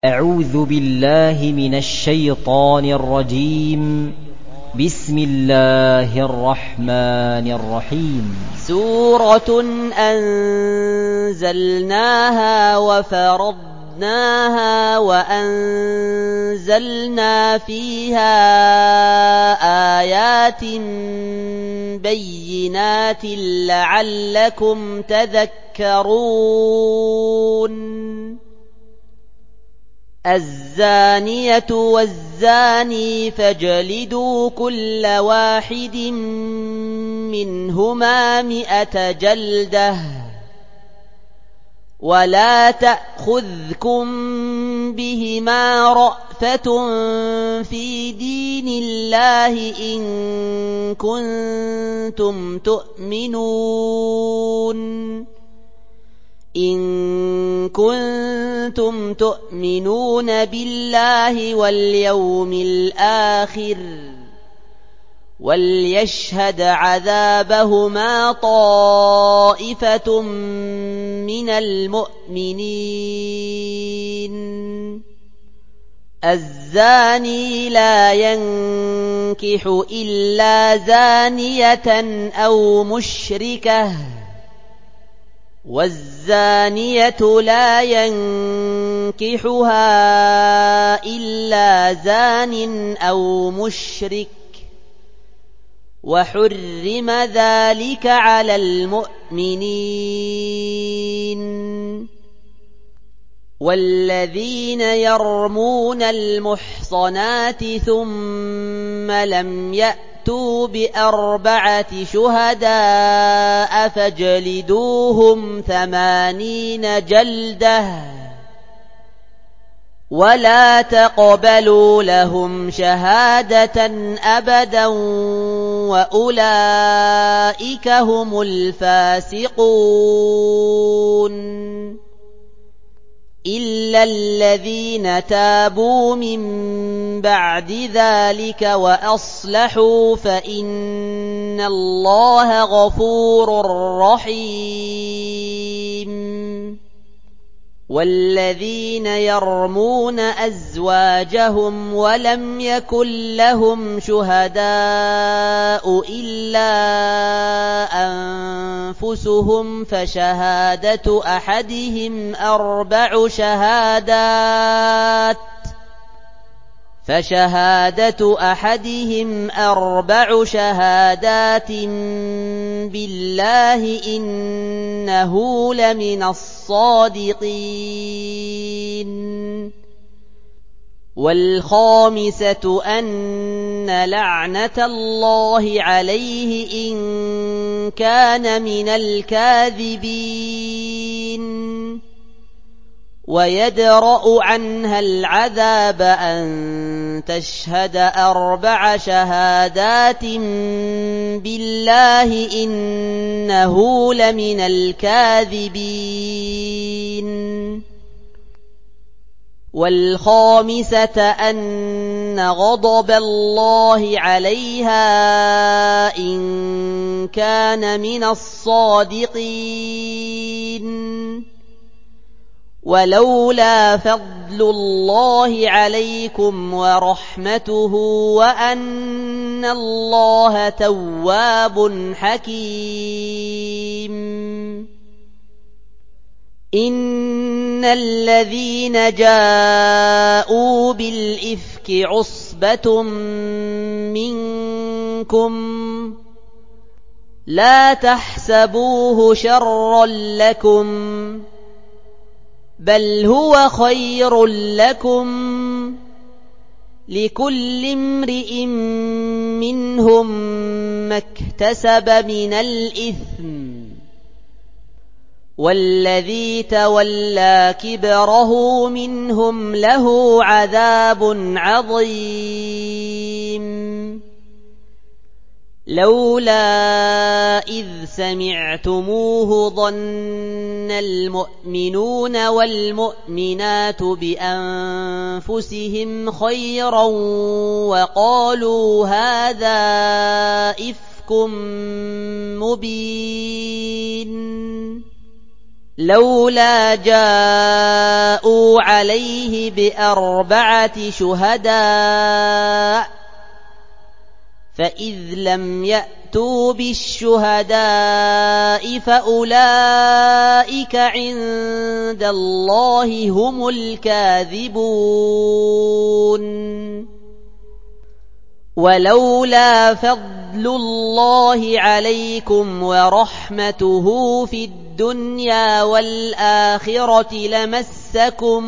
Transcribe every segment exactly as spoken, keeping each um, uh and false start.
أعوذ بالله من الشيطان الرجيم. بسم الله الرحمن الرحيم. سورة أنزلناها وفرضناها وأنزلنا فيها آيات بينات لعلكم تذكرون. الزانية والزاني فاجلدوا كل واحد منهما مئة جلدة ولا تأخذكم بهما رأفة في دين الله إن كنتم تؤمنون إن كنتم تؤمنون بالله واليوم الآخر وليشهد عذابهما طائفة من المؤمنين. الزاني لا ينكح إلا زانية أو مشركة والزانية لا ينكحها إلا زان أو مشرك وحرم ذلك على المؤمنين. والذين يرمون المحصنات ثم لم يأتوا بأربعة شهداء فاجلدوهم ثمانين جلدة ولا تقبلوا لهم شهادة أبدا وأولئك هم الفاسقون. إلا الذين تابوا من بعد ذلك وأصلحوا فإن الله غفور رحيم. والذين يرمون أزواجهم ولم يكن لهم شهداء إلا أنفسهم فشهادة أحدهم أربع شهادات فشهادة أحدهم أربع شهادات بالله إنه لمن الصادقين. والخامسة أن لعنة الله عليه إن كان من الكاذبين. ويدرأ عنها العذاب أن تشهد أربع شهادات بالله إنه لمن الكاذبين. والخامسة أن غضب الله عليها إن كان من الصادقين. ولولا فضل الله عليكم ورحمته وأن الله تواب حكيم. إن الذين جاءوا بالإفك عصبة منكم لا تحسبوه شرا لكم بل هو خير لكم لكل امرئ منهم ما اكتسب من الإثم والذي تولى كبره منهم له عذاب عظيم. لولا إذ سمعتموه ظن المؤمنون والمؤمنات بأنفسهم خيرا وقالوا هذا إفك مبين. لولا جاءوا عليه بأربعة شهداء فإذ لم يأتوا بالشهداء فأولئك عند الله هم الكاذبون ولولا فضل الله عليكم ورحمته في الدنيا والآخرة لمسكم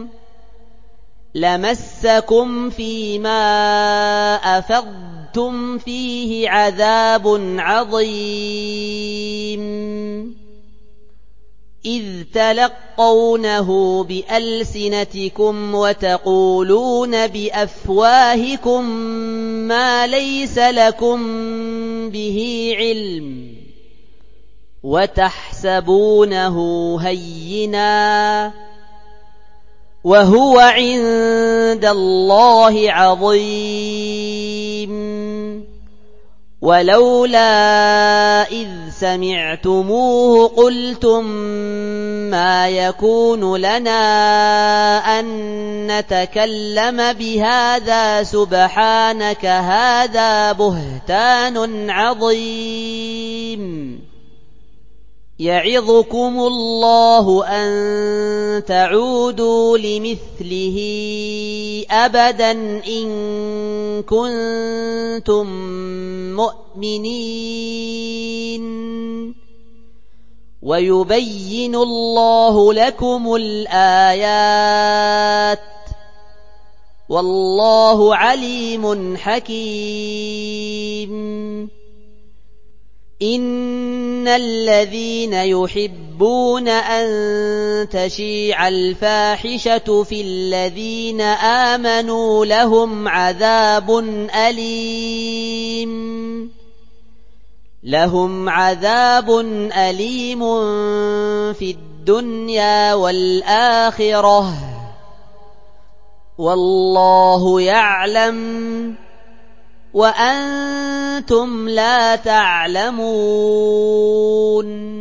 لمسكم فيما أفضتم فيه عذاب عظيم إذ تلقونه بألسنتكم وتقولون بأفواهكم ما ليس لكم به علم وتحسبونه هينا وهو عند الله عظيم ولولا إذ سمعتموه قلتم ما يكون لنا أن نتكلم بهذا سبحانك هذا بهتان عظيم يعظكم الله أن تعودوا لمثله أبدا إن كنتم مؤمنين ويبين الله لكم الآيات والله عليم حكيم إن الذين يحبون أن تشيع الفاحشة في الذين آمنوا لهم عذاب أليم لهم عذاب أليم في الدنيا والآخرة والله يعلم وأنتم لا تعلمون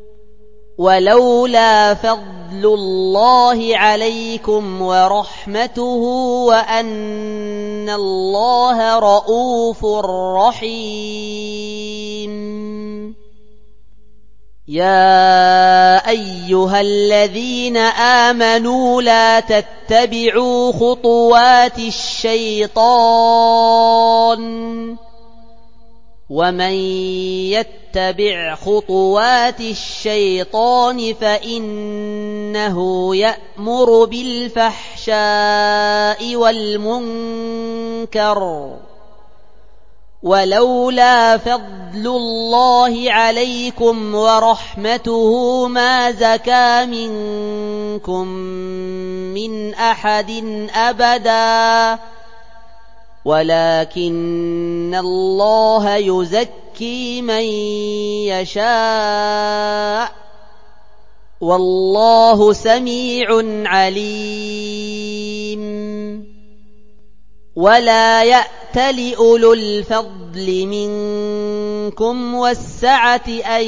ولولا فضل الله عليكم ورحمته وأن الله رؤوف رحيم يا أيها الذين آمنوا لا تتبعوا خطوات الشيطان ومن يتبع خطوات الشيطان فإنه يأمر بالفحشاء والمنكر ولولا فضل الله عليكم ورحمته ما زكى منكم من أحد أبدا ولكن الله يزكي من يشاء والله سميع عليم ولا يأتل أولو الفضل منكم والسعة أن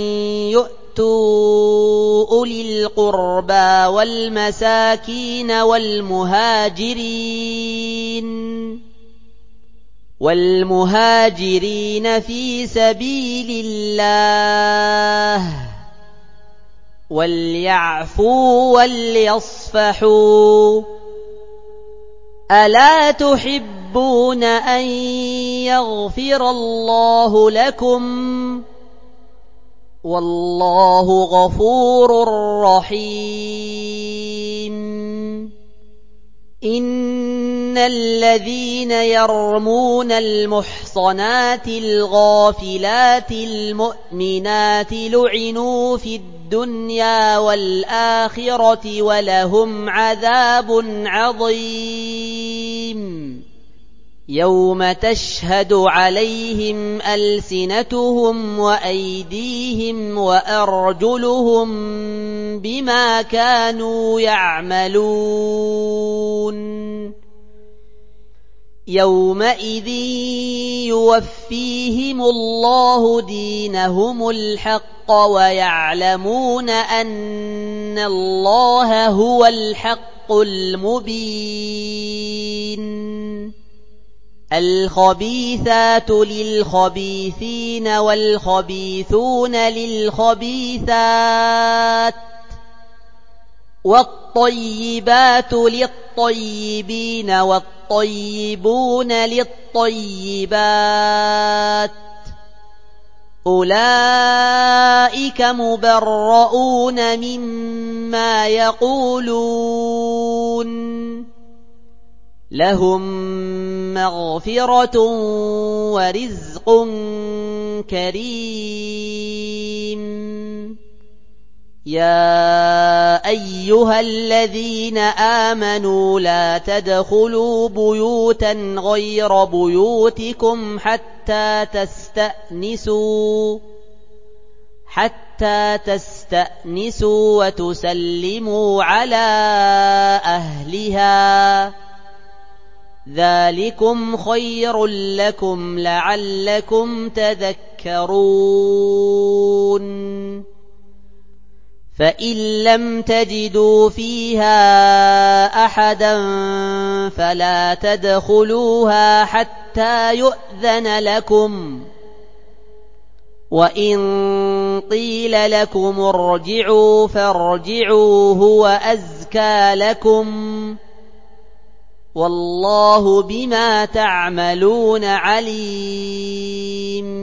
يؤتوا أولي القربى والمساكين والمهاجرين والمهاجرين في سبيل الله وليعفوا وليصفحوا ألا تحبون أن يغفر الله لكم والله غفور رحيم إن الذين يرمون المحصنات الغافلات المؤمنات لعنوا في الدنيا والآخرة ولهم عذاب عظيم يوم تشهد عليهم ألسنتهم وأيديهم وأرجلهم بما كانوا يعملون يومئذ يوفيهم الله دينهم الحق ويعلمون أن الله هو الحق المبين. الخبيثات للخبيثين والخبيثون للخبيثات والطيبات للطيبين والطيبون للطيبات أولئك مبرؤون مما يقولون لهم مغفرة ورزق كريم. يا أيها الذين آمنوا لا تدخلوا بيوتا غير بيوتكم حتى تستأنسوا حتى تستأنسوا وتسلموا على أهلها ذلكم خير لكم لعلكم تذكرون. فإن لم تجدوا فيها أحدا فلا تدخلوها حتى يؤذن لكم، وإن قيل لكم ارجعوا فارجعوا هو أزكى لكم، والله بما تعملون عليم.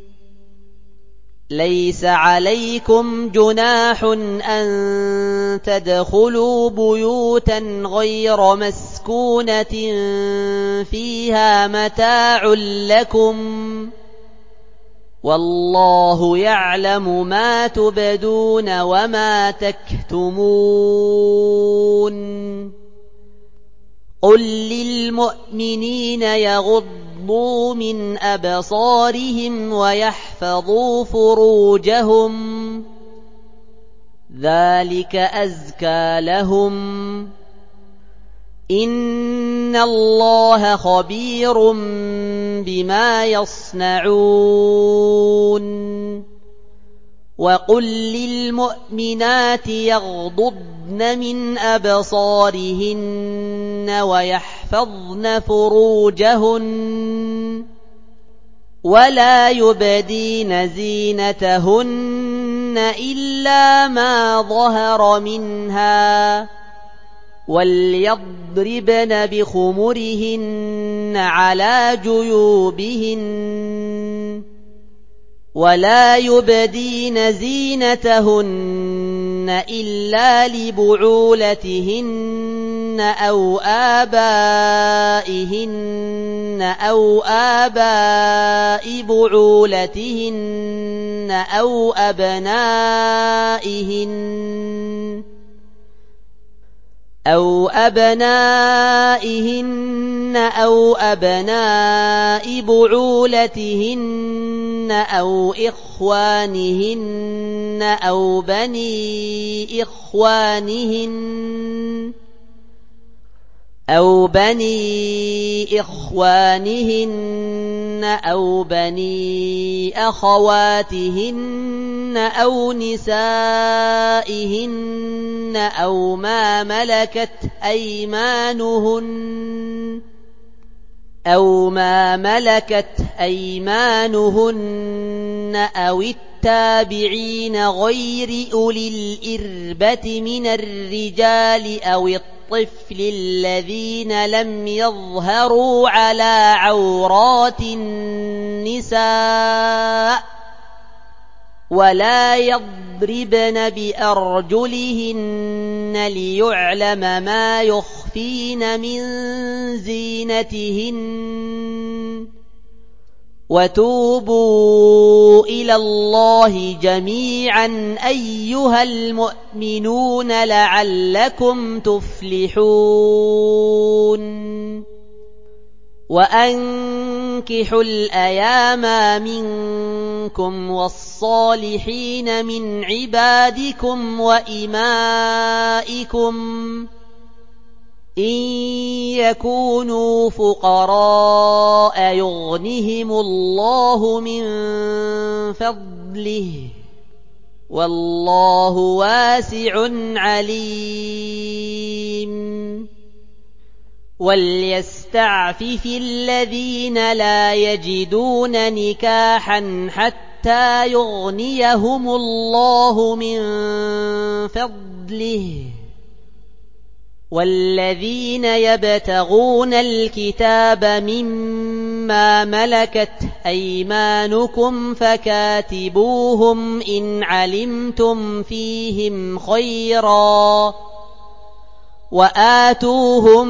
ليس عليكم جناح أن تدخلوا بيوتا غير مسكونة فيها متاع لكم، والله يعلم ما تبدون وما تكتمون. قل للمؤمنين يغضوا من أبصارهم ويحفظوا فروجهم ذلك أزكى لهم، إن الله خبير بما يصنعون. وقل للمؤمنات يغضضن من أبصارهن ويحفظن فروجهن ولا يبدين زينتهن إلا ما ظهر منها، وليضربن بخمرهن على جيوبهن ولا يبدين زينتهن إلا لبعولتهن أو آبائهن أو آباء بعولتهن أو أبنائهن أو أبنائهن أو أبناء بعولتهن أو إخوانهن أو بني إخوانهن أو بني إخوانهن أو بني أخواتهن أو نسائهن أو ما ملكت أيمانهن أو ما ملكت أيمانهن أو التابعين غير أولي الإربة من الرجال أو الطفل الذين لم يظهروا على عورات النساء، ولا يضربن بأرجلهن ليعلم ما يخفين من زينتهن. وتوبوا إلى الله جميعا أيها المؤمنون لعلكم تفلحون. وأنكحوا الأيام منكم والصالحين من عبادكم وإمائكم إن يكونوا فقراء يغنهم الله من فضله والله واسع عليم وليستعفف الذين لا يجدون نكاحا حتى يغنيهم الله من فضله والذين يبتغون الكتاب مما ملكت أيمانكم فكاتبوهم إن علمتم فيهم خيرا وآتوهم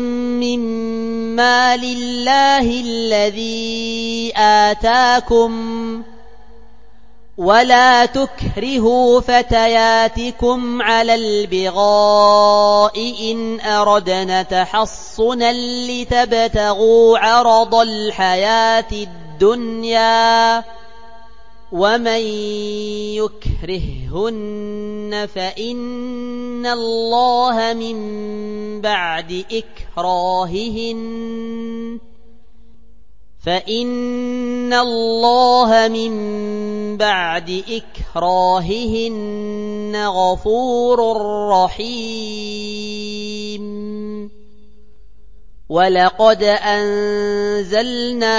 مما لله الذي آتاكم ولا تكرهوا فتياتكم على البغاء إن أردنا تحصنا لتبتغوا عرض الحياة الدنيا ومن يكرههن فإن الله من بعد إكراههن فإن الله من بعد إكراههن غفور رحيم ولقد أنزلنا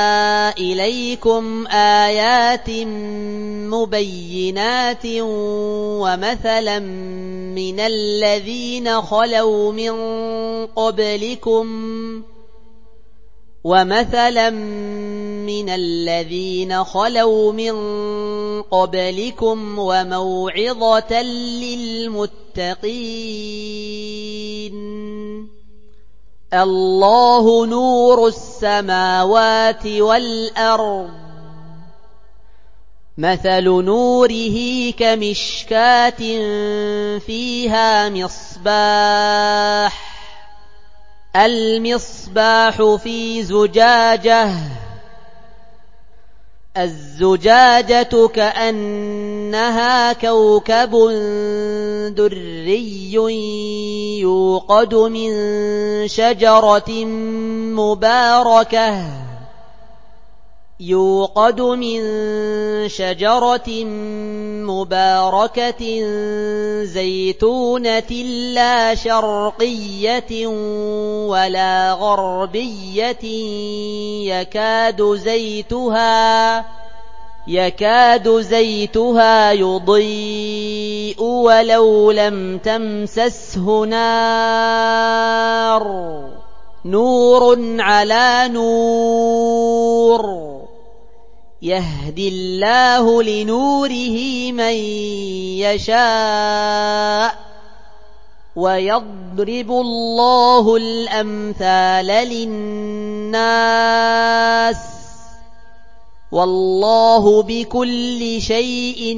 إليكم آيات مبينات ومثلا من الذين خلوا من قبلكم ومثلا من الذين خلوا من قبلكم وموعظة للمتقين الله نور السماوات والأرض مثل نوره كمشكاة فيها مصباح المصباح في زجاجة الزجاجة كأنها كوكب دري يوقد من شجرة مباركة يوقد من شجرة مباركة زيتونة لا شرقية ولا غربية يكاد زيتها يكاد زيتها يضيء ولو لم تمسسه نار نور على نور يهدي الله لنوره من يشاء ويضرب الله الأمثال للناس والله بكل شيء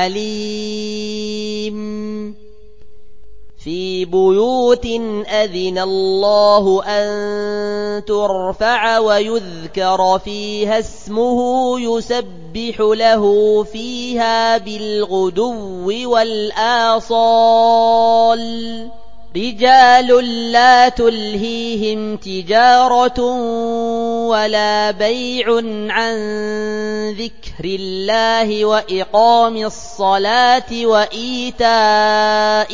عليم في بيوت أذن الله أن ترفع ويذكر فيها اسمه يسبح له فيها بالغدو والآصال رجال لا تلهيهم تجارة ولا بيع عن ذكر الله وإقام الصلاة وإيتاء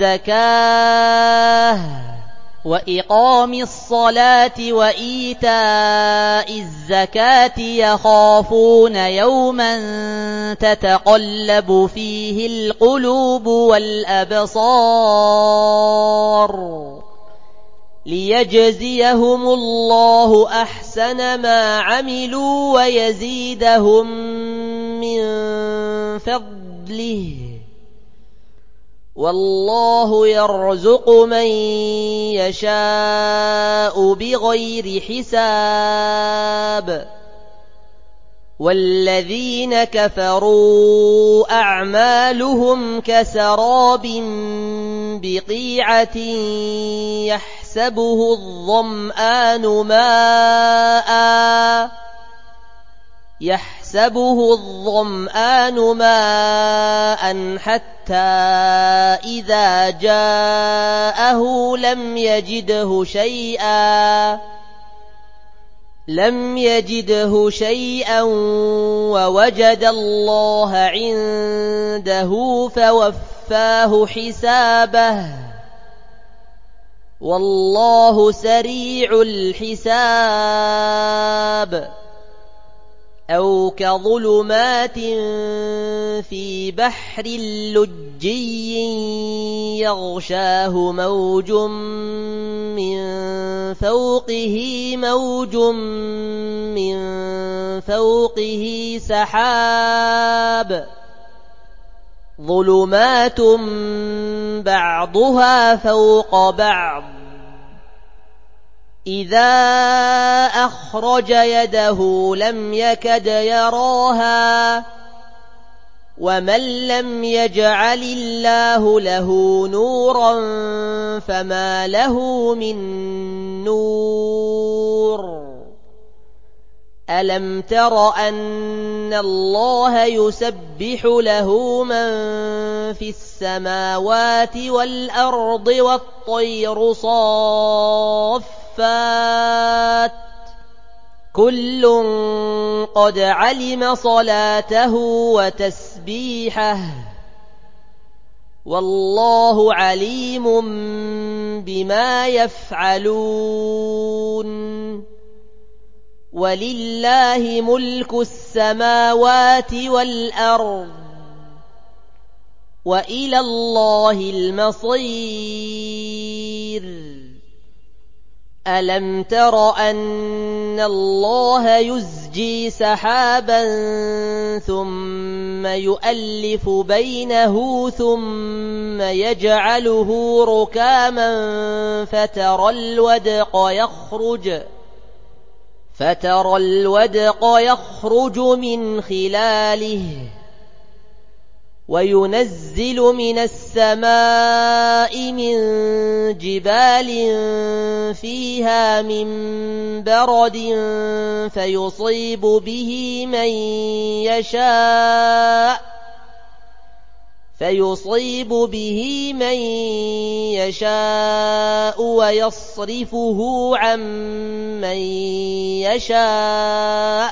الزكاة وإقام الصلاة وإيتاء الزكاة يخافون يوما تتقلب فيه القلوب والأبصار ليجزيهم الله أحسن ما عملوا ويزيدهم من فضله والله يرزق من يشاء بغير حساب والذين كفروا أعمالهم كسراب بقيعة يحسبه الظمآن ماءً يحسبه الظمآن ماءً حتى إذا جاءه لم يجده شيئا لم يجده شيئا ووجد الله عنده فوفاه حسابه والله سريع الحساب أو كظلمات في بحر لجي يغشاه موج من فوقه موج من فوقه سحاب ظلمات بعضها فوق بعض إذا أخرج يده لم يكد يراها ومن لم يجعل الله له نورا فما له من نور ألم تر أن الله يسبح له من في السماوات والأرض والطير صافات كل قد علم صلاته وتسبيحه والله عليم بما يفعلون ولله ملك السماوات والأرض وإلى الله المصير ألم تر أن الله يزجي سحابا ثم يؤلف بينه ثم يجعله ركاما فترى الودق يخرج فترى الودق يخرج من خلاله وينزل من السماء من جبال فيها من برد فيصيب به من يشاء فيصيب به من يشاء ويصرفه عن من يشاء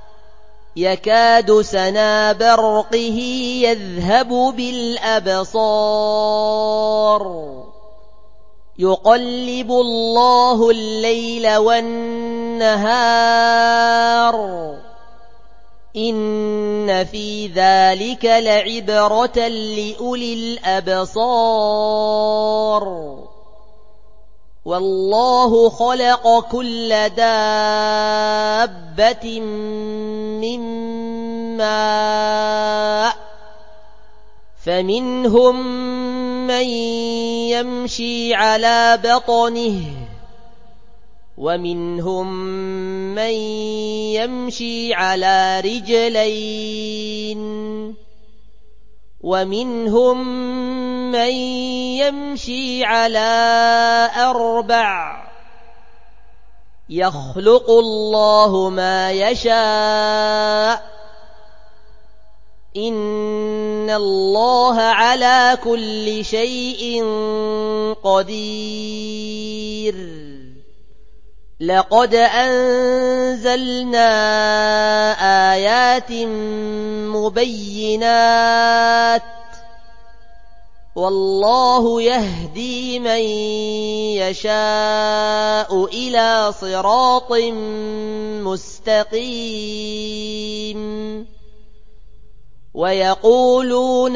يكاد سنا برقه يذهب بالأبصار يقلب الله الليل والنهار إن في ذلك لعبرة لأولي الأبصار والله خلق كل دابة من ماء فمنهم من يمشي على بطنه ومنهم من يمشي على رجلين ومنهم من يمشي على أربع يخلق الله ما يشاء إن الله على كل شيء قدير لقد أنزلنا آيات مبينات والله يهدي من يشاء إلى صراط مستقيم ويقولون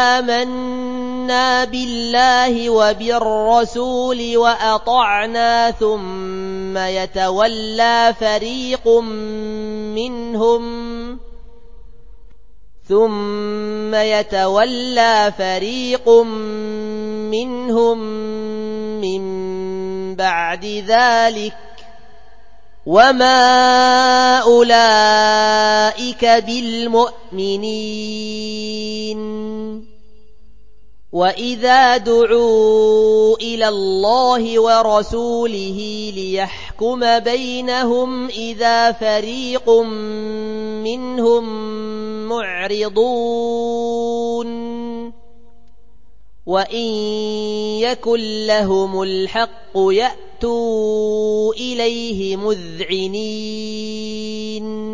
آمنا بالله وبالرسول وأطعنا ثم يتولى فريق منهم ثم يتولى فريق منهم من بعد ذلك وما أولئك بالمؤمنين وإذا دعوا إلى الله ورسوله ليحكم بينهم إذا فريق منهم معرضون وإن يكن لهم الحق يأتوا يَأْتُوا إِلَيْهِ مُذْعِنِينَ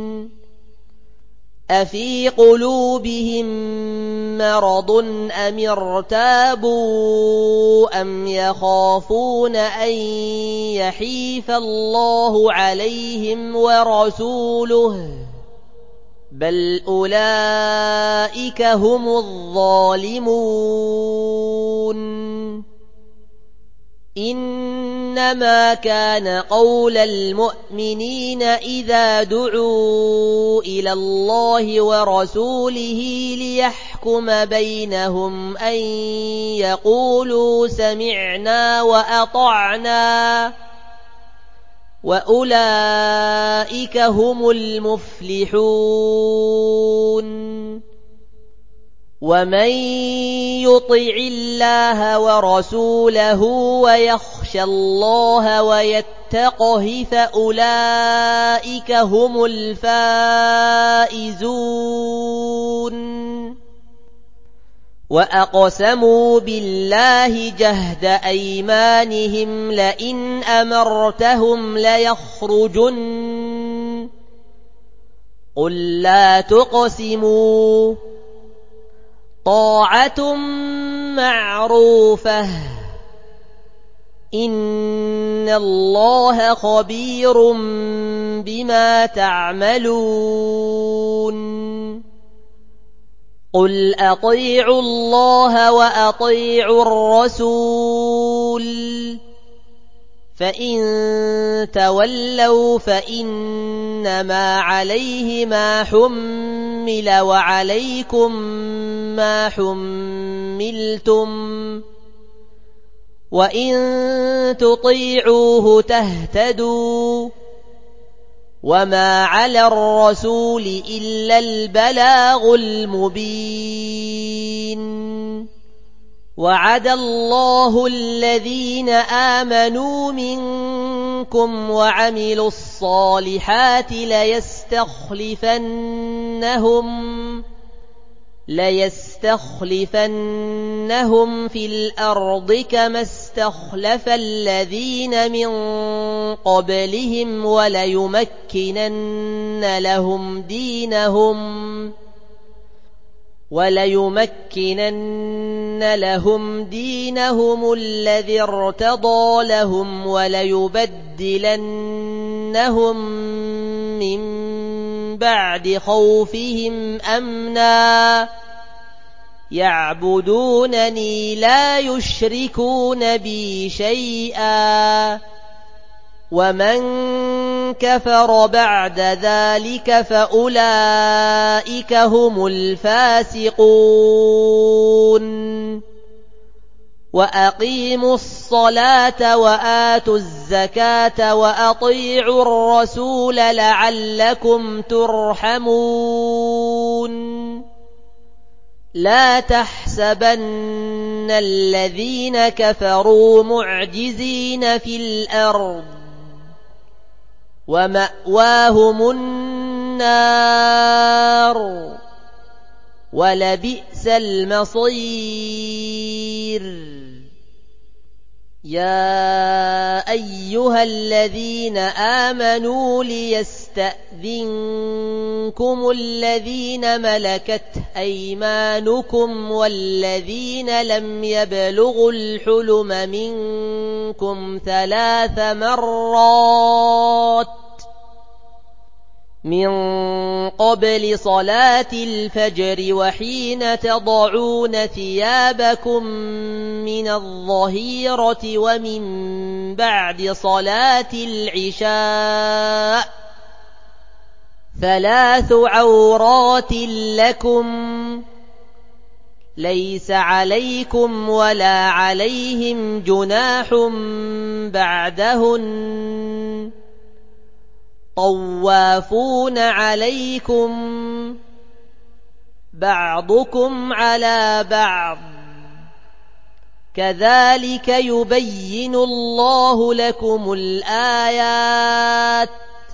أَفِي قُلُوبِهِم مَّرَضٌ أَمِ ارْتَابُوا أَمْ يَخَافُونَ أَن يَحِيفَ اللَّهُ عَلَيْهِمْ وَرَسُولُهُ بَلْ أُولَٰئِكَ هُمُ الظَّالِمُونَ إِنَّمَا كَانَ قَوْلَ الْمُؤْمِنِينَ إِذَا دُعُوا إِلَى اللَّهِ وَرَسُولِهِ لِيَحْكُمَ بَيْنَهُمْ أَن يَقُولُوا سَمِعْنَا وَأَطَعْنَا وَأُولَٰئِكَ هُمُ الْمُفْلِحُونَ وَمَن يُطِعِ اللَّهَ وَرَسُولَهُ وَيَخْشَ اللَّهَ وَيَتَّقْهِ فَأُولَٰئِكَ هُمُ الْفَائِزُونَ وَأَقْسَمُوا بِاللَّهِ جَهْدَ أَيْمَانِهِمْ لَئِنْ أَمَرْتَهُمْ لَيَخْرُجُنَّ قُل لَّا تُقْسِمُوا طَاعَةٌ مَّعْرُوفَةٌ إِنَّ اللَّهَ خَبِيرٌ بِمَا تَعْمَلُونَ قُلْ أَطِيعُوا اللَّهَ وَأَطِيعُوا الرَّسُولَ فَإِن تَوَلَّوْا فَإِنَّمَا عَلَيْهِ مَا حُمِّلَ وَعَلَيْكُم مَّا حُمِّلْتُمْ وَإِن تُطِيعُوهُ تَهْتَدُوا وَمَا عَلَى الرَّسُولِ إِلَّا الْبَلَاغُ الْمُبِينُ وَعَدَ اللَّهُ الَّذِينَ آمَنُوا مِنكُمْ وَعَمِلُوا الصَّالِحَاتِ لَيَسْتَخْلِفَنَّهُمْ لَيَسْتَخْلِفَنَّهُمْ فِي الْأَرْضِ كَمَا اسْتَخْلَفَ الَّذِينَ مِن قَبْلِهِمْ وَلَيُمَكِّنَنَّ لَهُمْ دِينَهُمْ وَلَيُمَكِّنَنَّ لَهُمْ دِينَهُمُ الَّذِي ارْتَضَىٰ لَهُمْ وَلَيُبَدِّلَنَّهُم مِّن بَعْدِ خَوْفِهِمْ أَمْنًا يَعْبُدُونَنِي لَا يُشْرِكُونَ بِي شَيْئًا وَمَن كَفَرَ بَعْدَ ذَٰلِكَ فَأُولَٰئِكَ هُمُ الْفَاسِقُونَ وَأَقِيمُوا الصَّلَاةَ وَآتُوا الزَّكَاةَ وَأَطِيعُوا الرَّسُولَ لَعَلَّكُمْ تُرْحَمُونَ لَا تَحْسَبَنَّ الَّذِينَ كَفَرُوا مُعْجِزِينَ فِي الْأَرْضِ وَمَأْوَاهُمُ النَّارُ وَلَبِئْسَ الْمَصِيرُ يَا أَيُّهَا الَّذِينَ آمَنُوا لِيَسْتَأْذِنكُمُ الَّذِينَ مَلَكَتْ أَيْمَانُكُمْ وَالَّذِينَ لَمْ يَبْلُغُوا الْحُلُمَ مِنكُمْ ثَلَاثَ مرات من قبل صلاة الفجر وحين تضعون ثيابكم من الظهيرة ومن بعد صلاة العشاء ثلاث عورات لكم ليس عليكم ولا عليهم جناح بعدهن طوافون عليكم بعضكم على بعض كذلك يبين الله لكم الآيات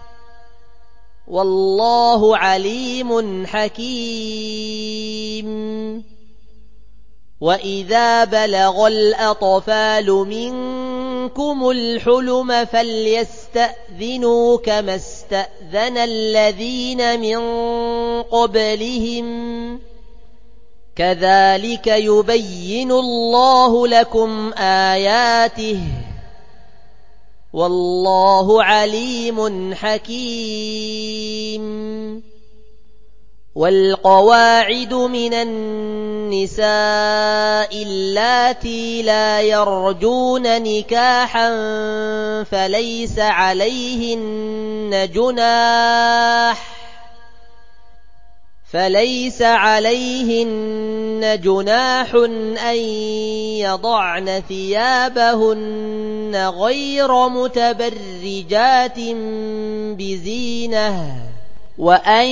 والله عليم حكيم وإذا بلغ الأطفال منكم منكم الحلم فليستأذنوا كما استأذن الذين من قبلهم كذلك يبين الله لكم آياته والله عليم حكيم. والقواعد من النساء اللاتي لا يرجون نكاحا فليس عليهن جناح فليس عليهن جناح أن يضعن ثيابهن غير متبرجات بزينة وأن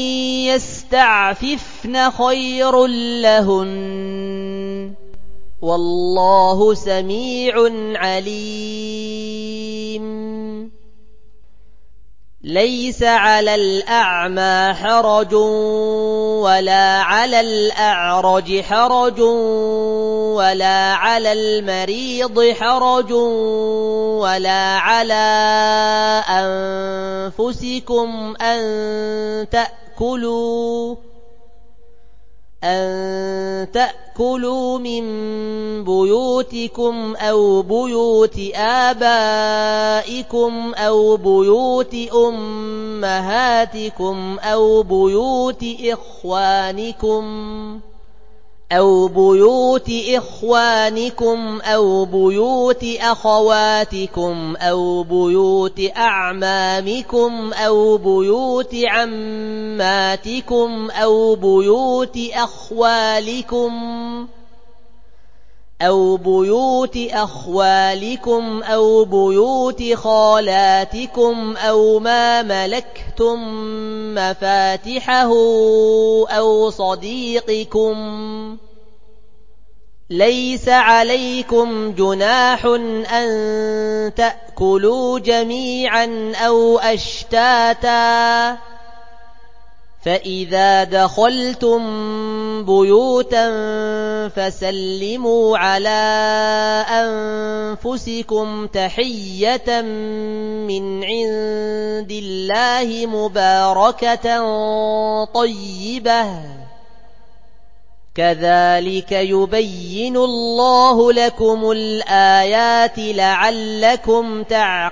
يستعففن خير لهن والله سميع عليم. ليس على الأعمى حرج ولا على الأعرج حرج ولا على المريض حرج ولا على أنفسكم أن تأكلوا أن تأكلوا من بيوتكم أو بيوت آبائكم أو بيوت أمهاتكم أو بيوت إخوانكم أو بيوت إخوانكم أو بيوت أخواتكم أو بيوت أعمامكم أو بيوت عماتكم أو بيوت أخوالكم أو بيوت أخوالكم أو بيوت خالاتكم أو ما ملكتم مفاتحه أو صديقكم. ليس عليكم جناح أن تأكلوا جميعا أو أشتاتا فإذا دخلتم بيوتا فسلموا على أنفسكم تحية من عند الله مباركة طيبة كذلك يبين الله لكم الآيات لعلكم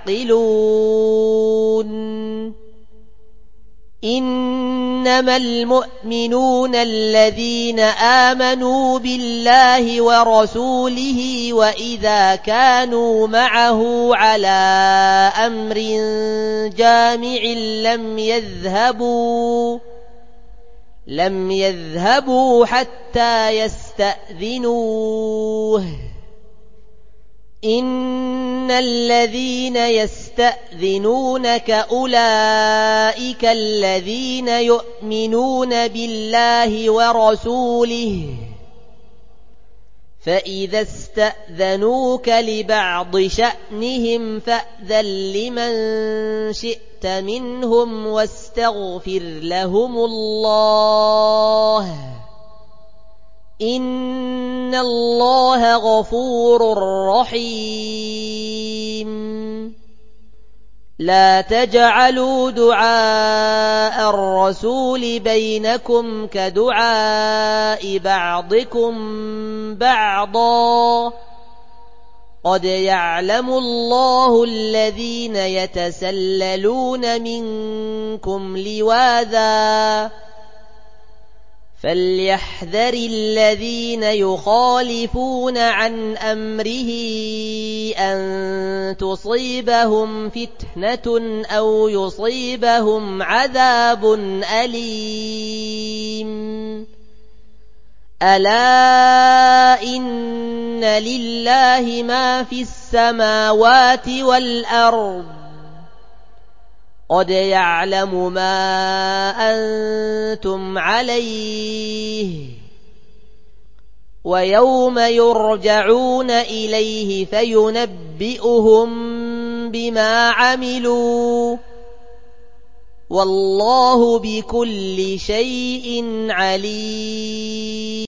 تعقلون. إنما المؤمنون الذين آمنوا بالله ورسوله وإذا كانوا معه على أمر جامع لم يذهبوا لم يذهبوا حتى يستأذنوه. إن الذين يستأذنونك أولئك الذين يؤمنون بالله ورسوله فإذا استأذنوك لبعض شأنهم فأذن لمن شئت منهم واستغفر لهم الله إن الله غفور رحيم. لا تجعلوا دعاء الرسول بينكم كدعاء بعضكم بعضا قد يعلم الله الذين يتسللون منكم لواذا فليحذر الذين يخالفون عن أمره أن تصيبهم فتنة أو يصيبهم عذاب أليم. ألا إن لله ما في السماوات والأرض قد يعلم ما أنتم عليه ويوم يرجعون إليه فينبئهم بما عملوا والله بكل شيء عليم.